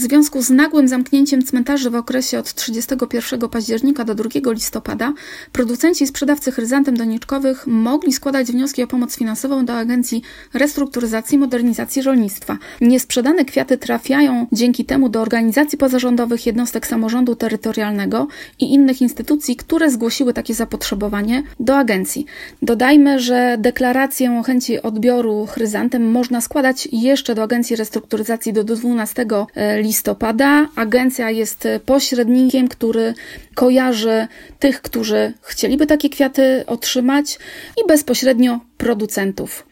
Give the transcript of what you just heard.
związku z nagłym zamknięciem cmentarzy w okresie od 31 października do 2 listopada producenci i sprzedawcy chryzantem doniczkowych mogli składać wnioski o pomoc finansową do Agencji Restrukturyzacji i Modernizacji Rolnictwa. Niesprzedane kwiaty trafiają dzięki temu do organizacji pozarządowych, jednostek samorządu terytorialnego i innych instytucji, które zgłosiły takie zapotrzebowanie do agencji. Dodajmy, że deklarację o chęci odbioru chryzantem można składać jeszcze do Agencji Restrukturyzacji do 12 listopada. Agencja jest pośrednikiem, który kojarzy tych, którzy chcieliby takie kwiaty otrzymać i bezpośrednio producentów.